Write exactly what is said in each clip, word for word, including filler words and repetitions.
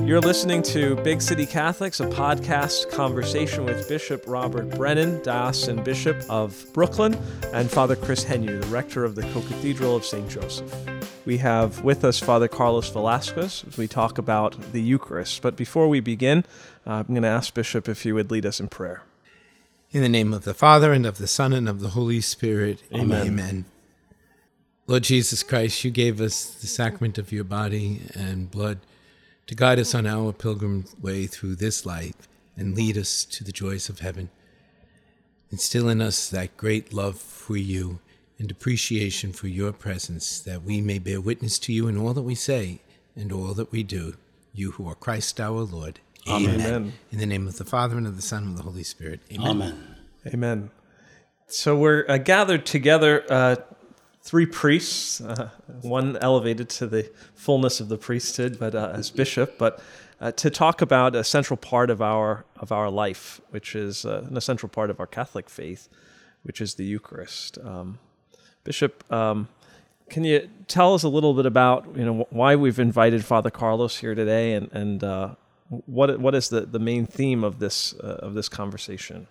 You're listening to Big City Catholics, a podcast conversation with Bishop Robert Brennan, Diocesan Bishop of Brooklyn, and Father Chris Heanue, the rector of the Co-Cathedral of Saint Joseph. We have with us Father Carlos Velasquez as we talk about the Eucharist. But before we begin, uh, I'm going to ask Bishop if you would lead us in prayer. In the name of the Father, and of the Son, and of the Holy Spirit. Amen. Amen. Lord Jesus Christ, you gave us the sacrament of your body and blood to guide us on our pilgrim way through this life and lead us to the joys of heaven. Instill in us that great love for you and appreciation for your presence, that we may bear witness to you in all that we say and all that we do, you who are Christ our Lord. Amen. Amen. In the name of the Father, and of the Son, and of the Holy Spirit. Amen. Amen. Amen. So we're uh, gathered together, uh, three priests, uh, one elevated to the fullness of the priesthood, but uh, as bishop, but uh, to talk about a central part of our of our life, which is uh, an essential part of our Catholic faith, which is the Eucharist. Um, Bishop, um, can you tell us a little bit about you know why we've invited Father Carlos here today, and and uh, what what is the, the main theme of this uh, of this conversation?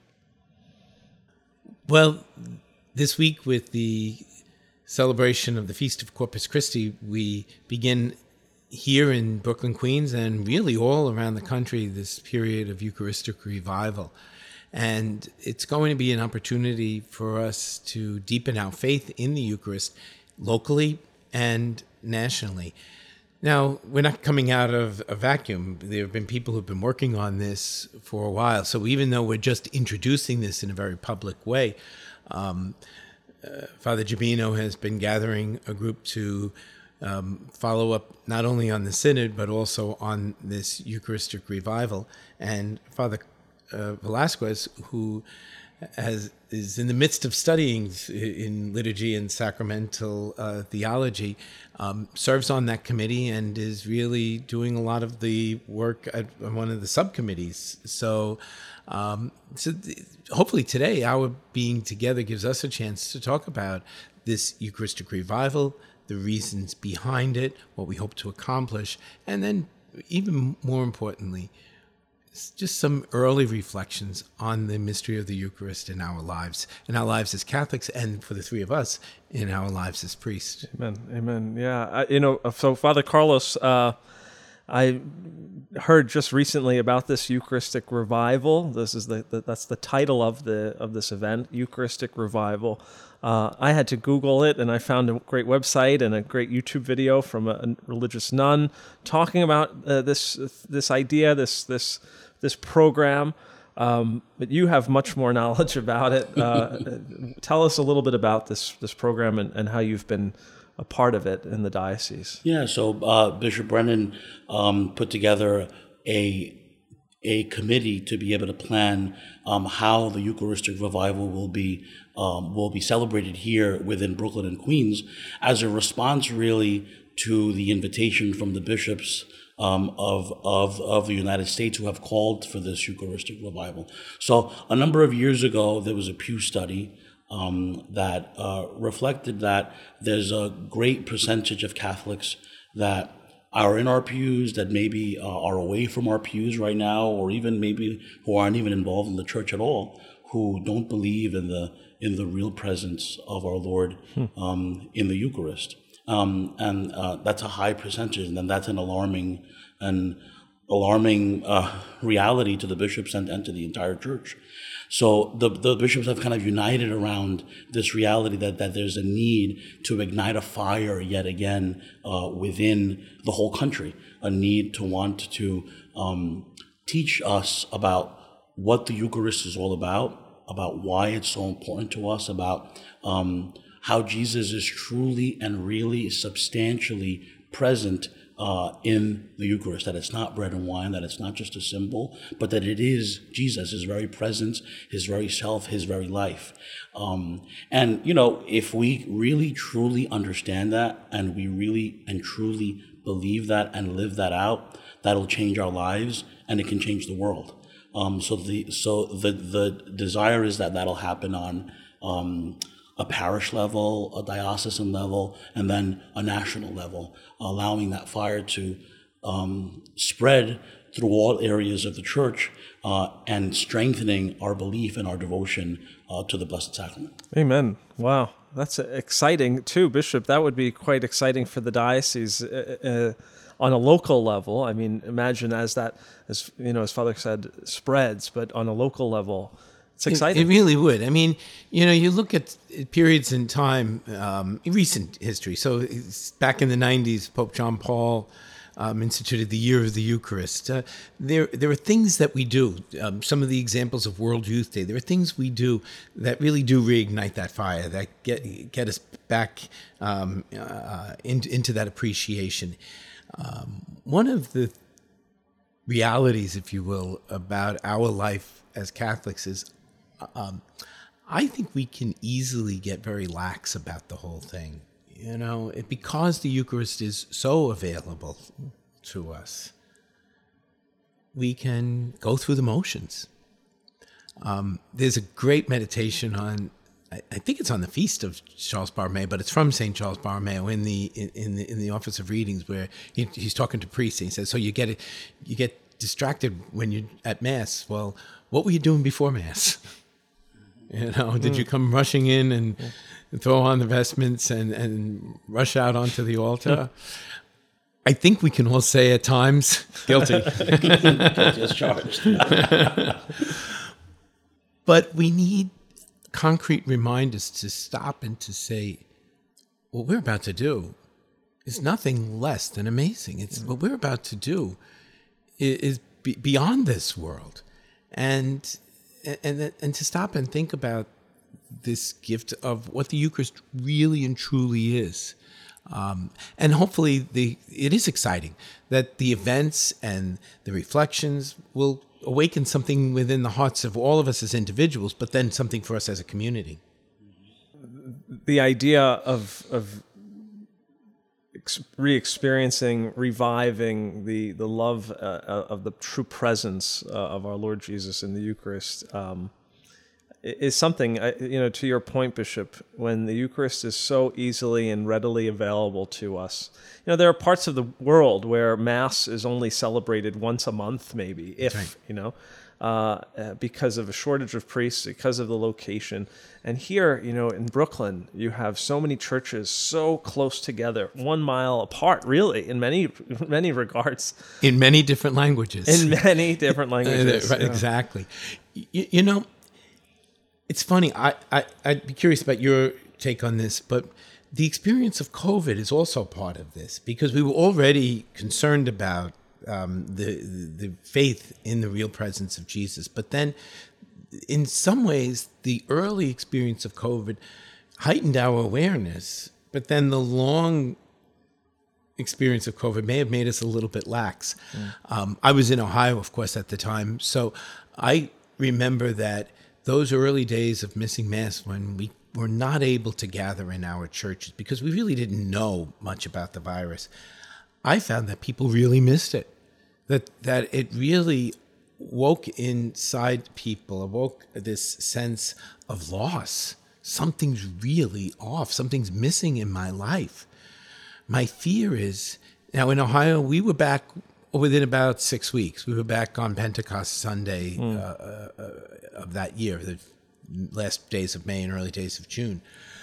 Well, this week with the celebration of the Feast of Corpus Christi, we begin here in Brooklyn, Queens, and really all around the country, this period of Eucharistic revival. And it's going to be an opportunity for us to deepen our faith in the Eucharist locally and nationally. Now, we're not coming out of a vacuum. There have been people who've been working on this for a while. So even though we're just introducing this in a very public way, um, Uh, Father Gibino has been gathering a group to um, follow up not only on the Synod, but also on this Eucharistic revival. And Father uh, Velasquez, who has is in the midst of studying in liturgy and sacramental uh, theology, um, serves on that committee and is really doing a lot of the work at one of the subcommittees. So, um, so th- hopefully today our being together gives us a chance to talk about this Eucharistic revival, the reasons behind it, what we hope to accomplish, and then even more importantly, just some early reflections on the mystery of the Eucharist in our lives, in our lives as Catholics, and for the three of us, in our lives as priests. Amen. Amen. Yeah. I, you know, so Father Carlos, uh, I heard just recently about this Eucharistic revival. This is the, the that's the title of the of this event, Eucharistic Revival. Uh, I had to Google it, and I found a great website and a great YouTube video from a, a religious nun talking about uh, this this idea, this this this program. Um, but you have much more knowledge about it. Uh, tell us a little bit about this this program and, and how you've been a part of it in the diocese. Yeah, so uh, Bishop Brennan um, put together a a committee to be able to plan um, how the Eucharistic revival will be um, will be celebrated here within Brooklyn and Queens, as a response really to the invitation from the bishops um, of of of the United States who have called for this Eucharistic revival. So a number of years ago, there was a Pew study Um, that uh, reflected that there's a great percentage of Catholics that are in our pews, that maybe uh, are away from our pews right now, or even maybe who aren't even involved in the church at all, who don't believe in the in the real presence of our Lord hmm. um, in the Eucharist. Um, and uh, that's a high percentage, and that's an alarming and alarming uh, reality to the bishops and, and to the entire church. So the, the bishops have kind of united around this reality that, that there's a need to ignite a fire yet again uh, within the whole country, a need to want to um, teach us about what the Eucharist is all about, about why it's so important to us, about um, how Jesus is truly and really substantially present Uh, in the Eucharist, that it's not bread and wine, that it's not just a symbol, but that it is Jesus, his very presence, his very self, his very life. Um, and, you know, if we really truly understand that, and we really and truly believe that and live that out, that'll change our lives, and it can change the world. Um, so the so the the desire is that that'll happen on um, a parish level, a diocesan level, and then a national level, allowing that fire to um, spread through all areas of the church uh, and strengthening our belief and our devotion uh, to the Blessed Sacrament. Amen. Wow. That's exciting too, Bishop. That would be quite exciting for the diocese uh, uh, on a local level. I mean, imagine as that, as you know, as Father said, spreads, but on a local level, it's exciting. It, it really would. I mean, you know, you look at periods in time, um, recent history. So it's back in the nineties, Pope John Paul um, instituted the Year of the Eucharist. Uh, there, there are things that we do. Um, some of the examples of World Youth Day. There are things we do that really do reignite that fire, that get get us back um, uh, into, into that appreciation. Um, one of the realities, if you will, about our life as Catholics is, um, I think we can easily get very lax about the whole thing. You know, it, because the Eucharist is so available to us, we can go through the motions. Um, there's a great meditation on, I, I think it's on the feast of Charles Borromeo, but it's from Saint Charles Borromeo in the in, in the in the Office of Readings, where he, he's talking to priests. And he says, "So you get it, you get distracted when you're at Mass. Well, what were you doing before Mass? You know, did you come rushing in and, and throw on the vestments and, and rush out onto the altar?" I think we can all say at times, guilty. Guilty as charged. But we need concrete reminders to stop and to say, what we're about to do is nothing less than amazing. It's what we're about to do is, is be, beyond this world. And And and to stop and think about this gift of what the Eucharist really and truly is, um, and hopefully the it is exciting that the events and the reflections will awaken something within the hearts of all of us as individuals, but then something for us as a community. The idea of of re-experiencing, reviving the the love uh, of the true presence uh, of our Lord Jesus in the Eucharist um, is something, you know, to your point, Bishop, when the Eucharist is so easily and readily available to us. You know, there are parts of the world where Mass is only celebrated once a month, maybe, if, right. you know, uh, because of a shortage of priests, because of the location. And here, you know, in Brooklyn, you have so many churches so close together, one mile apart, really, in many many regards. In many different languages. In many different languages. Right, yeah. Exactly. You, you know, it's funny. I, I, I'd be curious about your take on this, but the experience of COVID is also part of this, because we were already concerned about um, the, the faith in the real presence of Jesus. But then, in some ways, the early experience of COVID heightened our awareness, but then the long experience of COVID may have made us a little bit lax. Mm. Um, I was in Ohio, of course, at the time, so I remember that those early days of missing Mass when we were not able to gather in our churches because we really didn't know much about the virus, I found that people really missed it, that that it really woke inside people, awoke this sense of loss. Something's really off. Something's missing in my life. My fear is, now in Ohio, we were back within about six weeks. We were back on Pentecost Sunday mm. uh, uh, of that year, the last days of May and early days of June.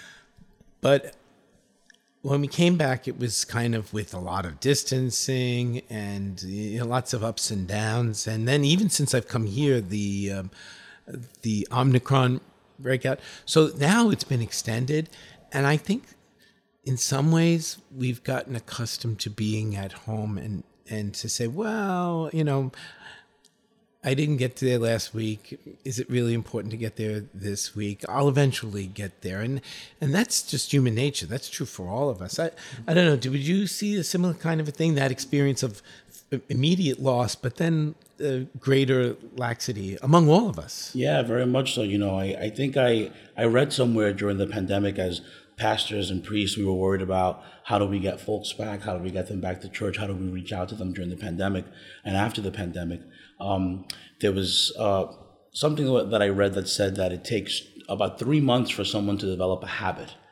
But when we came back, it was kind of with a lot of distancing and you know, lots of ups and downs. And then even since I've come here, the um, the Omicron breakout. So now it's been extended. And I think in some ways we've gotten accustomed to being at home and, and to say, well, you know, I didn't get there last week. Is it really important to get there this week? I'll eventually get there. And and that's just human nature. That's true for all of us. I, I don't know. Did you see a similar kind of a thing, that experience of immediate loss, but then uh, greater laxity among all of us? Yeah, very much so. You know, I, I think I, I read somewhere during the pandemic, as pastors and priests, we were worried about how do we get folks back? How do we get them back to church? How do we reach out to them during the pandemic and after the pandemic? Um, there was uh, something that I read that said that it takes about three months for someone to develop a habit.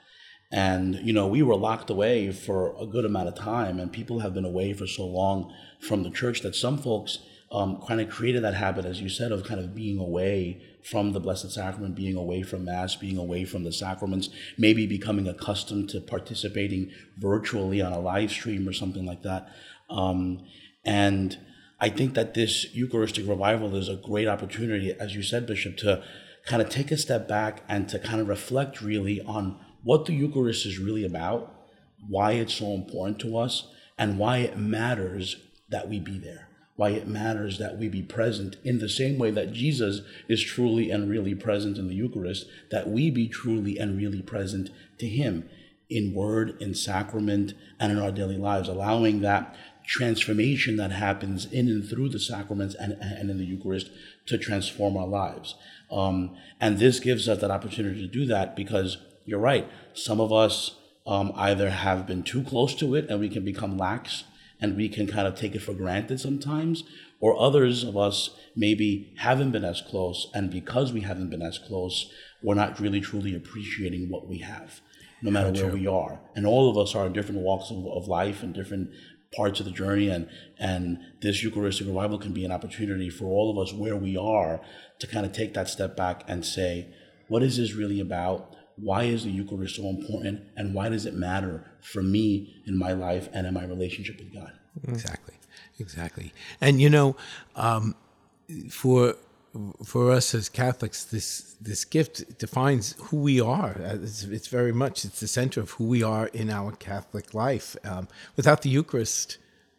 And, you know, we were locked away for a good amount of time, and people have been away for so long from the church that some folks um, kind of created that habit, as you said, of kind of being away from the Blessed Sacrament, being away from Mass, being away from the sacraments, maybe becoming accustomed to participating virtually on a live stream or something like that. Um, and I think that this Eucharistic revival is a great opportunity, as you said, Bishop, to kind of take a step back and to kind of reflect really on what the Eucharist is really about, why it's so important to us, and why it matters that we be there, why it matters that we be present in the same way that Jesus is truly and really present in the Eucharist, that we be truly and really present to him in word, in sacrament, and in our daily lives, allowing that transformation that happens in and through the sacraments and, and in the Eucharist to transform our lives. Um, and this gives us that opportunity to do that because you're right, some of us um, either have been too close to it and we can become lax and we can kind of take it for granted sometimes, or others of us maybe haven't been as close, and because we haven't been as close, we're not really truly appreciating what we have, no matter where we are. And all of us are in different walks of, of life and different parts of the journey, and and this Eucharistic revival can be an opportunity for all of us where we are to kind of take that step back and say, what is this really about? Why is the Eucharist so important? And why does it matter for me in my life and in my relationship with God? Exactly, exactly. And you know, um, for for us as Catholics, this this gift defines who we are. It's, it's very much, it's the center of who we are in our Catholic life. Um, without the Eucharist,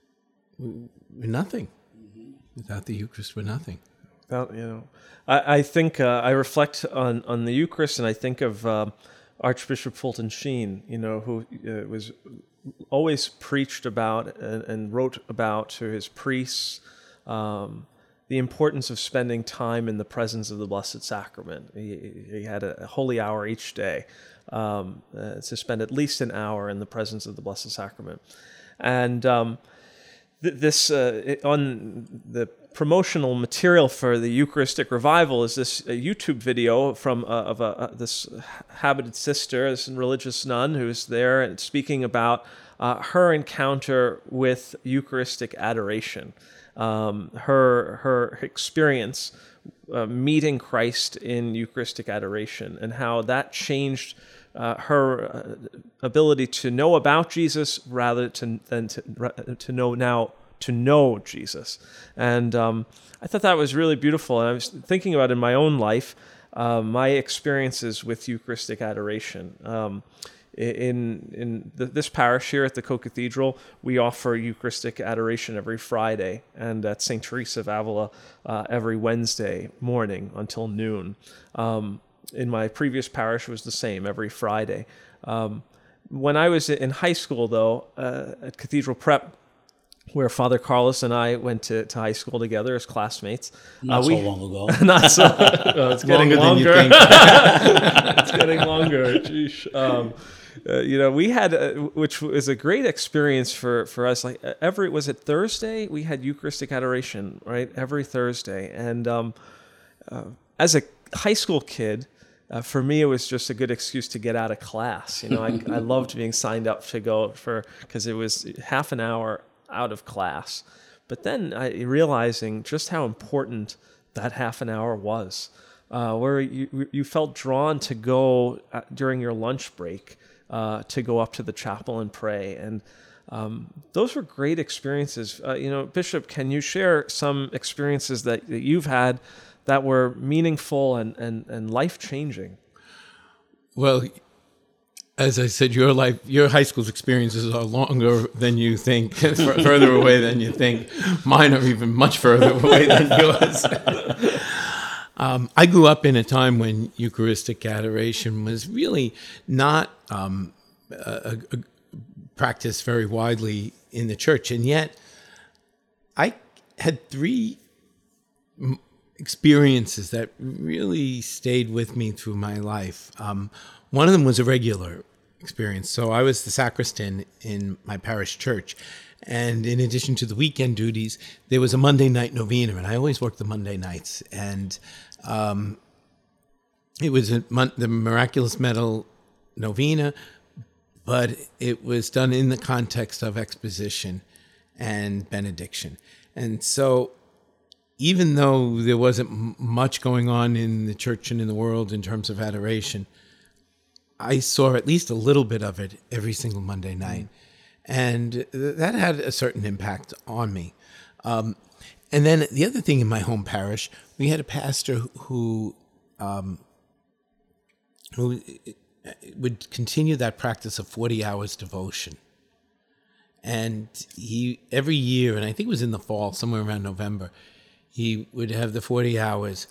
we're nothing. Mm-hmm. Without the Eucharist, we're nothing. Without, you know, I, I think uh, I reflect on, on the Eucharist, and I think of uh, Archbishop Fulton Sheen, you know, who uh, was always preached about and, and wrote about to his priests, um, the importance of spending time in the presence of the Blessed Sacrament. He, he had a holy hour each day um, uh, to spend at least an hour in the presence of the Blessed Sacrament. And um, th- this, uh, on the promotional material for the Eucharistic revival is this uh, YouTube video from uh, of a, uh, this habited sister, this religious nun who's there and speaking about uh, her encounter with Eucharistic adoration. Um, her her experience uh, meeting Christ in Eucharistic adoration, and how that changed uh, her uh, ability to know about Jesus rather to, than to to know now to know Jesus. And um, I thought that was really beautiful. And I was thinking about in my own life, uh, my experiences with Eucharistic adoration. Um, In in the, this parish here at the Co-Cathedral, we offer Eucharistic adoration every Friday, and at Saint Teresa of Avila uh, every Wednesday morning until noon. Um, in my previous parish, it was the same every Friday. Um, when I was in high school, though, uh, at Cathedral Prep, where Father Carlos and I went to, to high school together as classmates. Not uh, we, so long ago. Not so. Oh, it's getting Longer longer. than you think. It's getting longer. Jeez. Um, uh, you know, we had, uh, which was a great experience for, for us. Like every, was it Thursday? We had Eucharistic adoration, right? Every Thursday. And um, uh, as a high school kid, uh, for me, it was just a good excuse to get out of class. You know, I, I loved being signed up to go for, because it was half an hour out of class. But then I realizing just how important that half an hour was, uh, where you you felt drawn to go at, during your lunch break uh, to go up to the chapel and pray. And um, those were great experiences. Uh, you know, Bishop, can you share some experiences that, that you've had that were meaningful and, and, and life-changing? Well, as I said, your life, your high school's experiences are longer than you think, further away than you think. Mine are even much further away than yours. um, I grew up in a time when Eucharistic adoration was really not um, a, a practiced very widely in the church, and yet I had three experiences that really stayed with me through my life. Um, one of them was a regular experience. So I was the sacristan in my parish church. And in addition to the weekend duties, there was a Monday night novena, and I always worked the Monday nights. And um, it was a, the Miraculous Medal novena, but it was done in the context of exposition and benediction. And so even though there wasn't m- much going on in the church and in the world in terms of adoration, I saw at least a little bit of it every single Monday night. And th- that had a certain impact on me. Um, and then the other thing in my home parish, we had a pastor who um, who would continue that practice of forty hours devotion. And he, every year, and I think it was in the fall, somewhere around November, he would have the forty hours.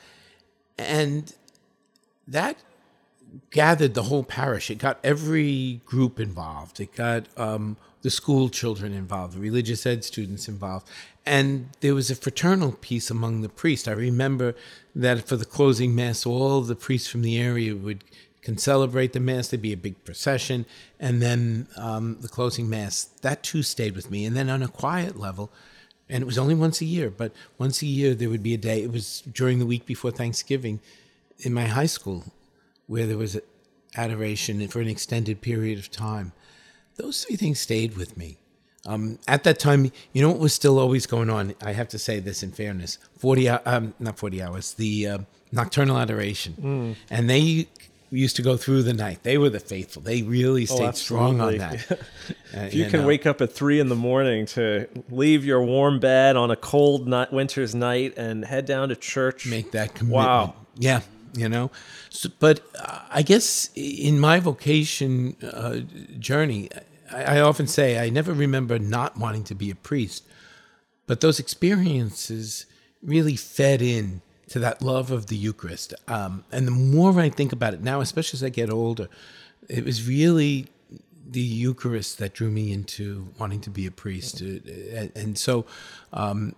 And that gathered the whole parish. It got every group involved. It got um, the school children involved, the religious ed students involved. And there was a fraternal piece among the priests. I remember that for the closing mass, all the priests from the area would can celebrate the mass. There'd be a big procession. And then um, the closing mass, that too stayed with me. And then on a quiet level, and it was only once a year, but once a year there would be a day. It was during the week before Thanksgiving in my high school, where there was adoration for an extended period of time. Those three things stayed with me. Um, at that time, you know what was still always going on? I have to say this in fairness. forty, um, not forty hours, the uh, nocturnal adoration. Mm. And they used to go through the night. They were the faithful. They really stayed oh, strong on that. uh, if you, you can know. wake up at three in the morning to leave your warm bed on a cold night, winter's night and head down to church. Make that commitment. Wow. Yeah. You know, so, but uh, I guess in my vocation uh, journey, I, I often say I never remember not wanting to be a priest, but those experiences really fed in to that love of the Eucharist. Um, and the more I think about it now, especially as I get older, it was really the Eucharist that drew me into wanting to be a priest. And, and so um,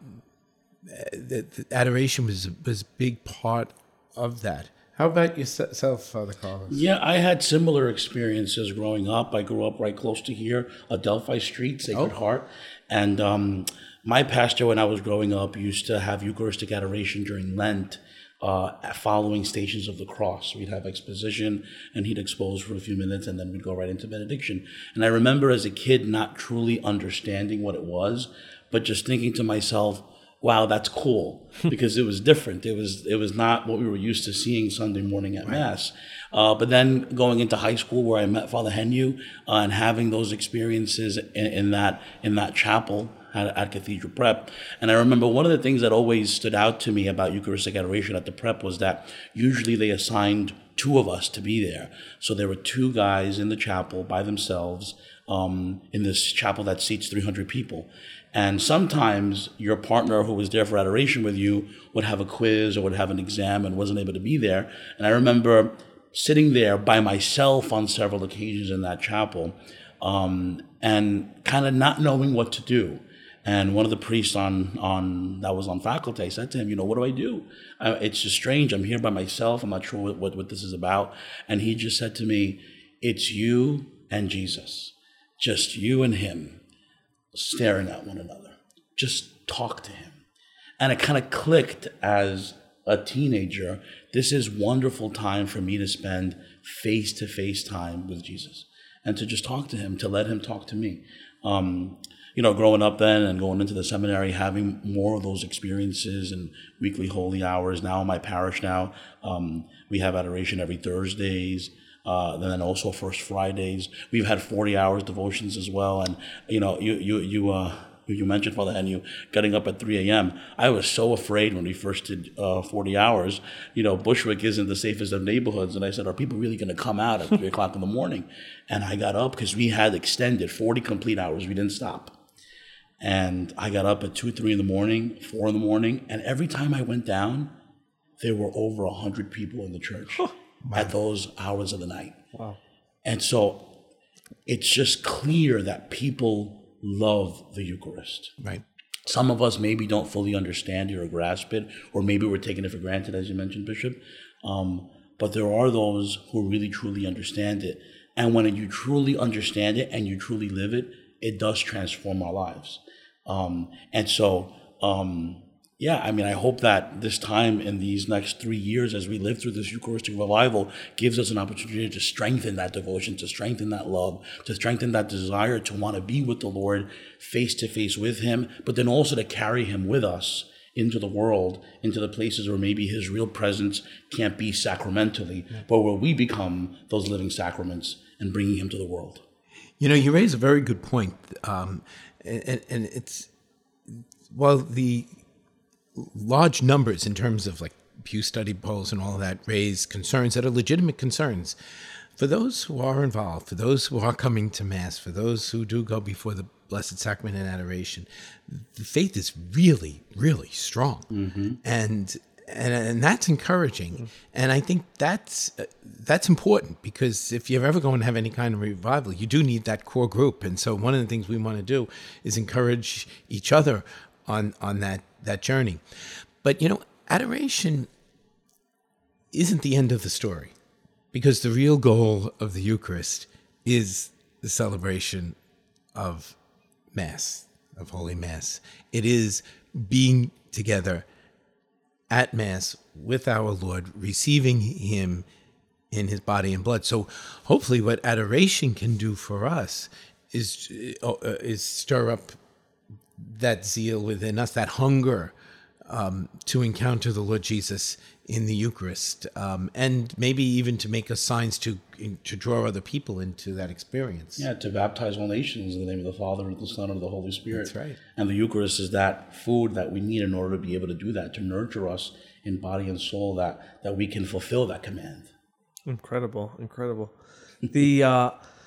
the, the adoration was, was a big part of that. How about yourself, Father Carlos? Yeah, I had similar experiences growing up. I grew up right close to here, Adelphi Street, Sacred oh. Heart. And um, my pastor, when I was growing up, used to have Eucharistic adoration during Lent, uh, following Stations of the Cross. We'd have exposition, and he'd expose for a few minutes, and then we'd go right into benediction. And I remember as a kid not truly understanding what it was, but just thinking to myself, wow, that's cool, because it was different. It was it was not what we were used to seeing Sunday morning at right. Mass. Uh, but then going into high school, where I met Father Henu, uh, and having those experiences in, in that in that chapel at, at Cathedral Prep. And I remember one of the things that always stood out to me about Eucharistic adoration at the Prep was that usually they assigned two of us to be there. So there were two guys in the chapel by themselves, um, in this chapel that seats three hundred people. And sometimes your partner who was there for adoration with you would have a quiz or would have an exam and wasn't able to be there. And I remember sitting there by myself on several occasions in that chapel, um, and kind of not knowing what to do. And one of the priests on on that was on faculty, I said to him, you know, what do I do? Uh, it's just strange. I'm here by myself. I'm not sure what, what, what this is about. And he just said to me, it's you and Jesus, just you and him, staring at one another. Just talk to him. And it kind of clicked as a teenager. This is wonderful time for me to spend face-to-face time with Jesus and to just talk to him, to let him talk to me. Um, you know, growing up then and going into the seminary, having more of those experiences and weekly holy hours. Now in my parish now, um, we have adoration every Thursdays. Uh, and then also First Fridays. We've had forty hours devotions as well. And, you know, you you you uh, you mentioned, Father Henu, getting up at three a.m. I was so afraid when we first did uh, forty hours. You know, Bushwick isn't the safest of neighborhoods. And I said, are people really going to come out at three o'clock in the morning? And I got up because we had extended forty complete hours. We didn't stop. And I got up at two, three in the morning, four in the morning. And every time I went down, there were over one hundred people in the church. Wow. At those hours of the night. Wow. And so it's just clear that people love the Eucharist. Right. Some of us maybe don't fully understand it or grasp it, or maybe we're taking it for granted, as you mentioned, Bishop. Um, but there are those who really, truly understand it. And when you truly understand it and you truly live it, it does transform our lives. Um, and so, um, Yeah, I mean, I hope that this time in these next three years, as we live through this Eucharistic revival, gives us an opportunity to strengthen that devotion, to strengthen that love, to strengthen that desire to want to be with the Lord face to face with him, but then also to carry him with us into the world, into the places where maybe his real presence can't be sacramentally, yeah. but where we become those living sacraments and bringing him to the world. You know, you raise a very good point. Um, and, and it's, while the large numbers in terms of like Pew Study polls and all of that raise concerns that are legitimate concerns, for those who are involved, for those who are coming to Mass, for those who do go before the Blessed Sacrament and Adoration, the faith is really, really strong. Mm-hmm. And And, and that's encouraging. And I think that's uh, that's important, because if you're ever going to have any kind of revival, you do need that core group. And so one of the things we want to do is encourage each other on, on that, that journey. But, you know, adoration isn't the end of the story, because the real goal of the Eucharist is the celebration of Mass, of Holy Mass. It is being together at Mass with our Lord, receiving him in his body and blood. So hopefully what adoration can do for us is, uh, is stir up that zeal within us, that hunger um, to encounter the Lord Jesus in the Eucharist, um, and maybe even to make us signs to to draw other people into that experience. Yeah, to baptize all nations in the name of the Father, and the Son, and the Holy Spirit. That's right. And the Eucharist is that food that we need in order to be able to do that, to nurture us in body and soul, that, that we can fulfill that command. Incredible, incredible. The uh,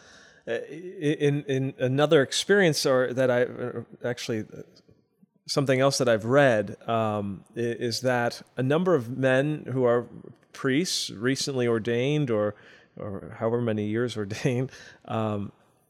in in another experience, or that I actually. Something else that I've read um, is that a number of men who are priests, recently ordained, or or however many years ordained, um,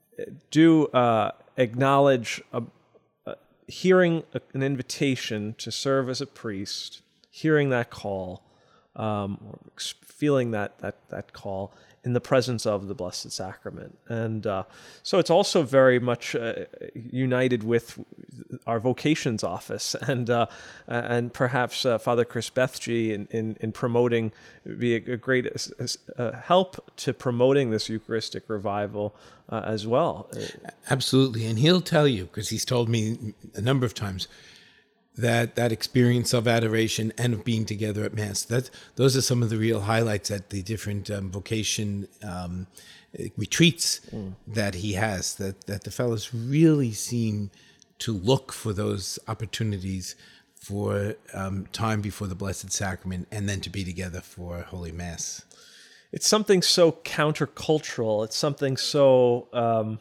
do uh, acknowledge a, a, hearing a, an invitation to serve as a priest, hearing that call, um, or feeling that that that call in the presence of the Blessed Sacrament. And uh, so it's also very much uh, united with our vocations office, and uh, and perhaps uh, Father Chris Bethge in, in, in promoting, be a, a great uh, help to promoting this Eucharistic revival uh, as well. Absolutely. And he'll tell you, because he's told me a number of times, that that experience of adoration and of being together at Mass, that those are some of the real highlights at the different um, vocation um, retreats mm. that he has, that, that the fellows really seem to look for those opportunities for um, time before the Blessed Sacrament, and then to be together for Holy Mass. It's something so countercultural. It's something so... Um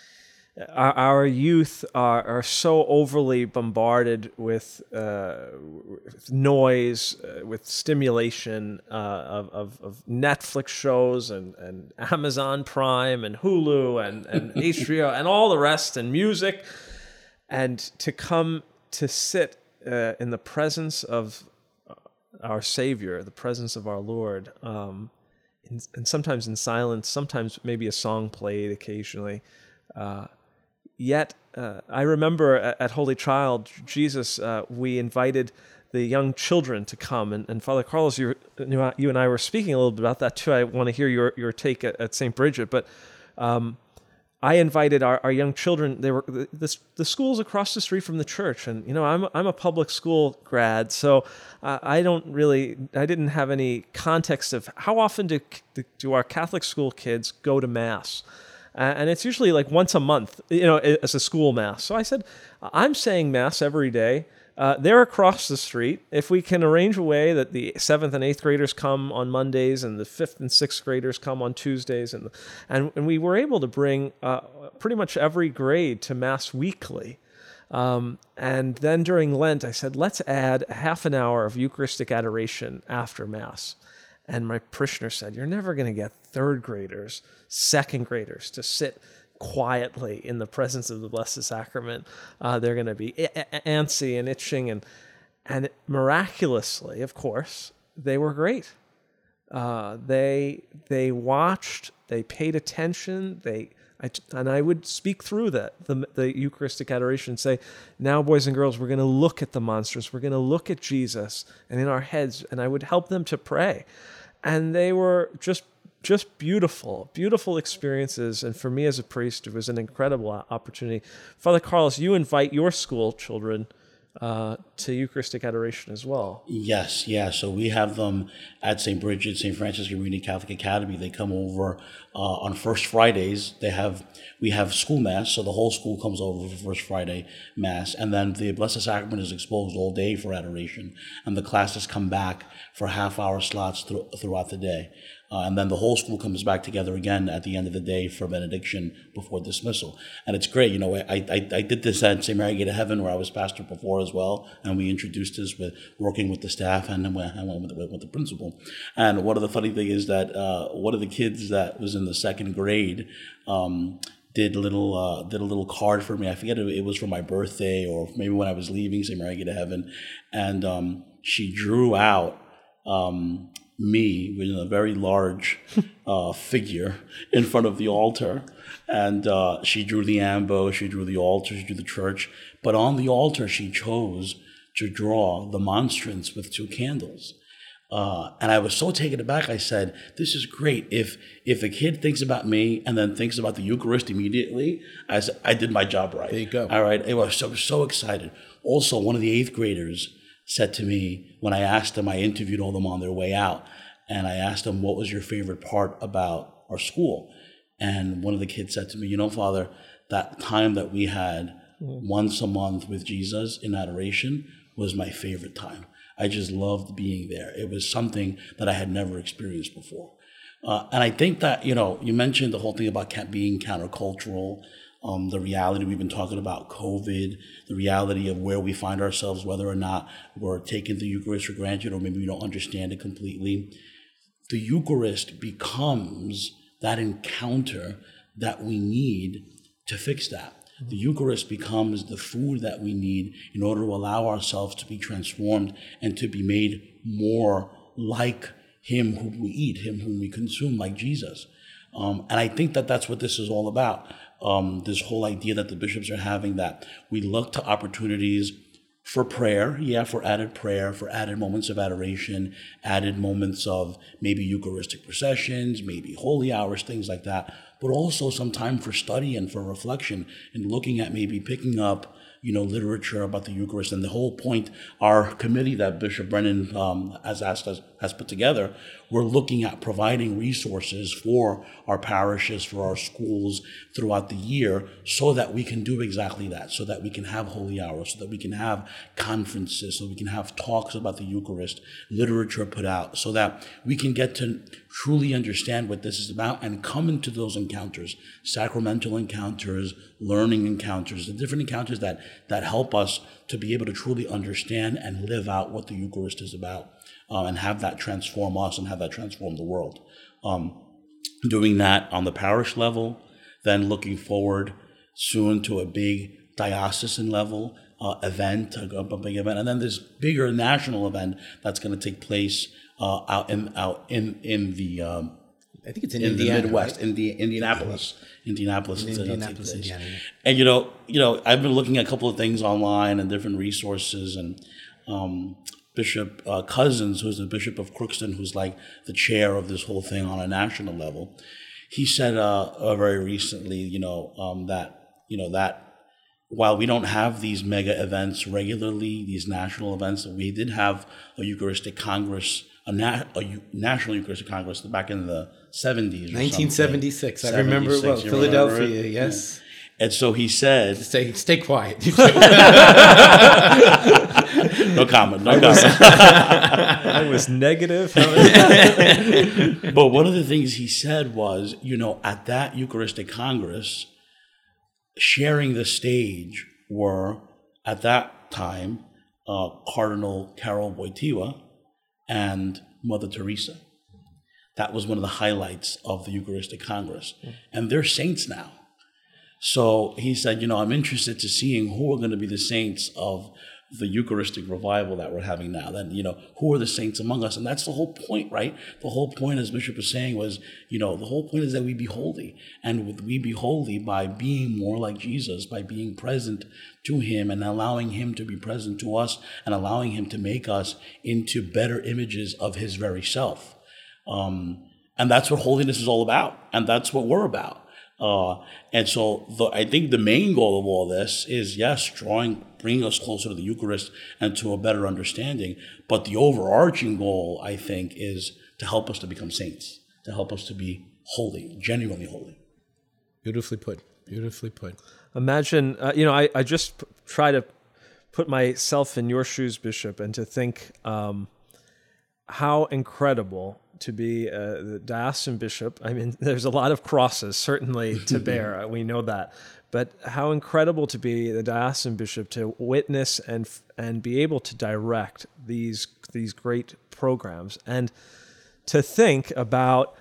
Our, our youth are, are so overly bombarded with, uh, with noise, uh, with stimulation uh, of, of, of Netflix shows and, and Amazon Prime and Hulu and, and H B O and all the rest, and music. And to come to sit uh, in the presence of our Savior, the presence of our Lord, um, in, and sometimes in silence, sometimes maybe a song played occasionally, uh, Yet, uh, I remember at, at Holy Child, Jesus, uh, we invited the young children to come. And, and Father Carlos, you, you and I were speaking a little bit about that too. I want to hear your, your take at, at Saint Bridget. But um, I invited our, our young children. They were the, the, the school's across the street from the church. And, you know, I'm, I'm a public school grad, so uh, I don't really, I didn't have any context of how often do, do our Catholic school kids go to Mass. Uh, and it's usually like once a month, you know, as a school Mass. So I said, I'm saying Mass every day. Uh, they're across the street. If we can arrange a way that the seventh and eighth graders come on Mondays and the fifth and sixth graders come on Tuesdays, and and, and we were able to bring uh, pretty much every grade to Mass weekly. Um, and then during Lent, I said, let's add a half an hour of Eucharistic adoration after Mass. And my parishioner said, you're never going to get third graders, second graders to sit quietly in the presence of the Blessed Sacrament. Uh, they're going to be antsy and itching. And, and miraculously, of course, they were great. Uh, they, they watched, they paid attention, they I, and I would speak through that, the, the Eucharistic adoration, and say, now, boys and girls, we're going to look at the monsters. We're going to look at Jesus and in our heads, and I would help them to pray. And they were just just beautiful, beautiful experiences. And for me as a priest, it was an incredible opportunity. Father Carlos, you invite your school children uh, to Eucharistic adoration as well. Yes, yeah. So we have them at Saint Bridget, Saint Francis Xavier Catholic Academy. They come over uh, on First Fridays. They have we have school mass, so the whole school comes over for First Friday mass, and then the Blessed Sacrament is exposed all day for adoration, and the classes come back for half-hour slots through, throughout the day. Uh, and then the whole school comes back together again at the end of the day for benediction before dismissal. And it's great. You know, I I, I did this at Saint Mary Gate of Heaven, where I was pastor before as well, and we introduced this with working with the staff and then I went with the, with the principal. And one of the funny things is that uh, one of the kids that was in the second grade um, did a little uh, did a little card for me. I forget if it was for my birthday or maybe when I was leaving Saint Mary Gate of Heaven, and um, she drew out Um, me with a very large uh, figure in front of the altar. And uh, she drew the ambo, she drew the altar, she drew the church. But on the altar, she chose to draw the monstrance with two candles. Uh, and I was so taken aback, I said, this is great. If if a kid thinks about me and then thinks about the Eucharist immediately, I said, I did my job right. There you go. All right. I was so, so excited. Also, one of the eighth graders said to me, when I asked them, I interviewed all of them on their way out, and I asked them, what was your favorite part about our school? And one of the kids said to me, you know, Father, that time that we had mm. once a month with Jesus in adoration was my favorite time. I just loved being there. It was something that I had never experienced before. Uh, and I think that, you know, you mentioned the whole thing about being countercultural. Um, the reality we've been talking about, COVID, the reality of where we find ourselves, whether or not we're taking the Eucharist for granted or maybe we don't understand it completely. The Eucharist becomes that encounter that we need to fix that. The Eucharist becomes the food that we need in order to allow ourselves to be transformed and to be made more like Him whom we eat, Him whom we consume, like Jesus. Um, and I think that that's what this is all about. Um, this whole idea that the bishops are having, that we look to opportunities for prayer, yeah, for added prayer, for added moments of adoration, added moments of maybe Eucharistic processions, maybe holy hours, things like that, but also some time for study and for reflection and looking at maybe picking up, you know, literature about the Eucharist. And the whole point, our committee that Bishop Brennan um, has asked us, has put together, we're looking at providing resources for our parishes, for our schools throughout the year, so that we can do exactly that, so that we can have holy hours, so that we can have conferences, so we can have talks about the Eucharist, literature put out, so that we can get to truly understand what this is about and come into those encounters, sacramental encounters, learning encounters, the different encounters that, that help us to be able to truly understand and live out what the Eucharist is about. Um, and have that transform us and have that transform the world. Um, doing that on the parish level, then looking forward soon to a big diocesan level uh, event, a, a big event, and then this bigger national event that's going to take place uh, out in out in in the um, I think it's in, in Indiana, the Midwest, right? in the Indianapolis, Indianapolis, in Indianapolis, Indiana. And you know, you know, I've been looking at a couple of things online and different resources and. Um, Bishop uh, Cousins, who's the Bishop of Crookston, who's like the chair of this whole thing on a national level, he said uh, uh, very recently, you know, um, that you know that while we don't have these mega events regularly, these national events, we did have a Eucharistic Congress, a, na- a National Eucharistic Congress back in the seventies. nineteen seventy-six. I remember it well. Philadelphia, remember it? Yes. Yeah. And so he said, "Stay, stay quiet." No comment. No I comment. Was, I was negative. But one of the things he said was, you know, at that Eucharistic Congress, sharing the stage were, at that time, uh, Cardinal Karol Wojtyła and Mother Teresa. That was one of the highlights of the Eucharistic Congress. And they're saints now. So he said, you know, I'm interested to seeing who are going to be the saints of the Eucharistic revival that we're having now. Then, you know, who are the saints among us? And that's the whole point, right? The whole point, as Bishop was saying, was, you know, the whole point is that we be holy. And we be holy by being more like Jesus, by being present to him and allowing him to be present to us and allowing him to make us into better images of his very self. Um, and that's what holiness is all about. And that's what we're about. Uh, and so the, I think the main goal of all this is, yes, drawing, bringing us closer to the Eucharist and to a better understanding. But the overarching goal, I think, is to help us to become saints, to help us to be holy, genuinely holy. Beautifully put. Beautifully put. Imagine, uh, you know, I, I just p- try to put myself in your shoes, Bishop, and to think um, how incredible to be uh, the diocesan bishop. I mean, there's a lot of crosses, certainly, to bear. We know that. But how incredible to be the diocesan bishop, to witness and and be able to direct these these great programs, and to think about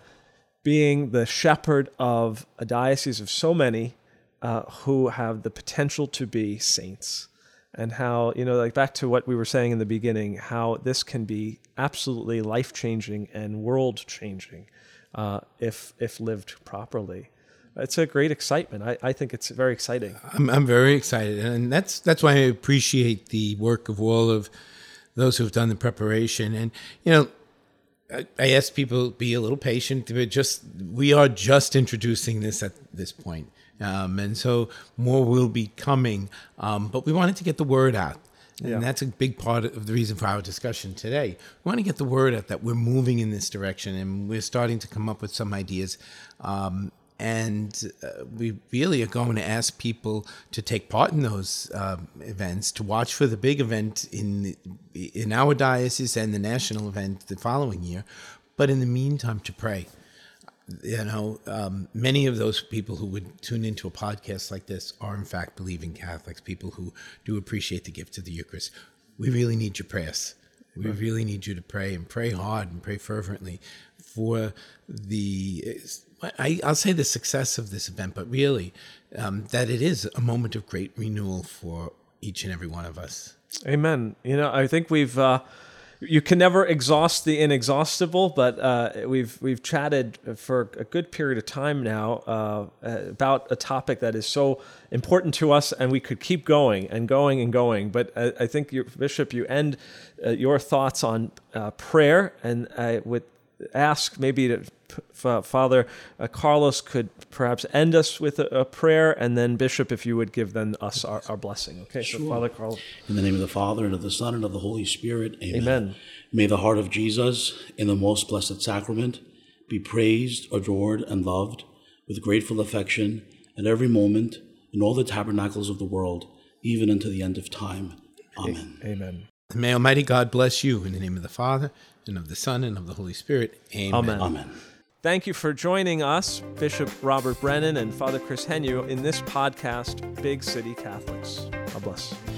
being the shepherd of a diocese of so many uh, who have the potential to be saints. And how, you know, like back to what we were saying in the beginning, how this can be absolutely life-changing and world-changing uh, if if lived properly. It's a great excitement. I, I think it's very exciting. I'm I'm very excited, and that's that's why I appreciate the work of all of those who have done the preparation. And you know, I, I ask people to be a little patient. But just we are just introducing this at this point. Um, and so more will be coming, um, but we wanted to get the word out. And yeah. that's a big part of the reason for our discussion today. We want to get the word out that we're moving in this direction, and we're starting to come up with some ideas. Um, and uh, we really are going to ask people to take part in those um, events, to watch for the big event in in our diocese and the national event the following year. But in the meantime, to pray. You know, um, many of those people who would tune into a podcast like this are, in fact, believing Catholics, people who do appreciate the gift of the Eucharist. We really need your prayers. We really need you to pray, and pray hard and pray fervently for the, I, I'll say the success of this event, but really um, that it is a moment of great renewal for each and every one of us. Amen. You know, I think we've... Uh, You can never exhaust the inexhaustible, but uh, we've we've chatted for a good period of time now uh, about a topic that is so important to us, and we could keep going and going and going. But I, I think, you, Bishop, you end uh, your thoughts on uh, prayer, and I would ask maybe to, uh, Father uh, Carlos could perhaps end us with a, a prayer, and then Bishop, if you would give then us our, our blessing. Okay, sure. So Father Carlos. In the name of the Father, and of the Son, and of the Holy Spirit, amen. Amen. May the heart of Jesus, in the most blessed sacrament, be praised, adored, and loved with grateful affection at every moment in all the tabernacles of the world, even unto the end of time. Amen. Amen. May Almighty God bless you in the name of the Father, and of the Son, and of the Holy Spirit. Amen. Amen. Amen. Thank you for joining us, Bishop Robert Brennan and Father Chris Heanue, in this podcast, Big City Catholics. God bless.